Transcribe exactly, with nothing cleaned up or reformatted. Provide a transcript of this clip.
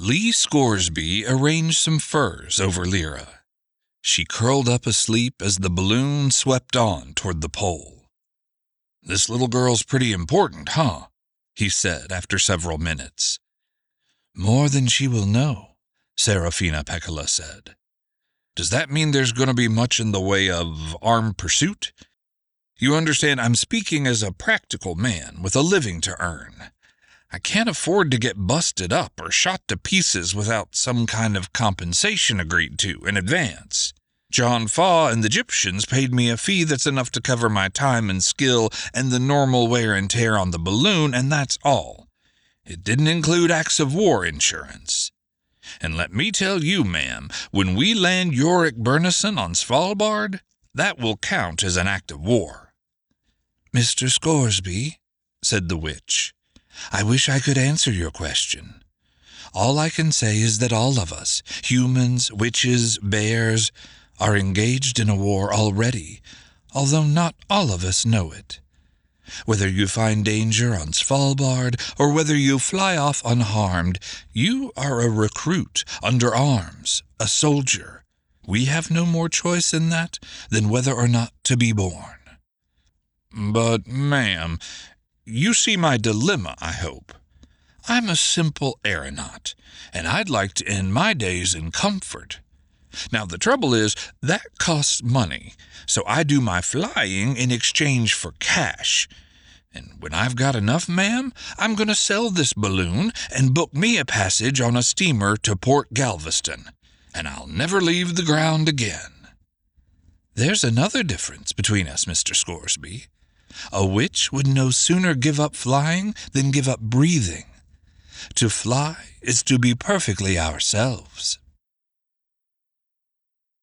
Lee Scoresby arranged some furs over Lyra. She curled up asleep as the balloon swept on toward the pole. "This little girl's pretty important, huh?" he said after several minutes. "More than she will know," Serafina Pekkala said. "Does that mean there's going to be much in the way of armed pursuit? You understand, I'm speaking as a practical man with a living to earn. I can't afford to get busted up or shot to pieces without some kind of compensation agreed to in advance. John Faw and the Egyptians paid me a fee that's enough to cover my time and skill and the normal wear and tear on the balloon, and that's all. It didn't include acts of war insurance. And let me tell you, ma'am, when we land Yorick Burnison on Svalbard, that will count as an act of war." "Mister Scoresby," said the witch, "I wish I could answer your question. All I can say is that all of us, humans, witches, bears, are engaged in a war already, although not all of us know it. Whether you find danger on Svalbard or whether you fly off unharmed, you are a recruit under arms, a soldier. We have no more choice in that than whether or not to be born." "But, ma'am, you see my dilemma, I hope. I'm a simple aeronaut, and I'd like to end my days in comfort. Now, the trouble is, that costs money, so I do my flying in exchange for cash. And when I've got enough, ma'am, I'm going to sell this balloon and book me a passage on a steamer to Port Galveston, and I'll never leave the ground again." "There's another difference between us, Mister Scoresby. A witch would no sooner give up flying than give up breathing. To fly is to be perfectly ourselves."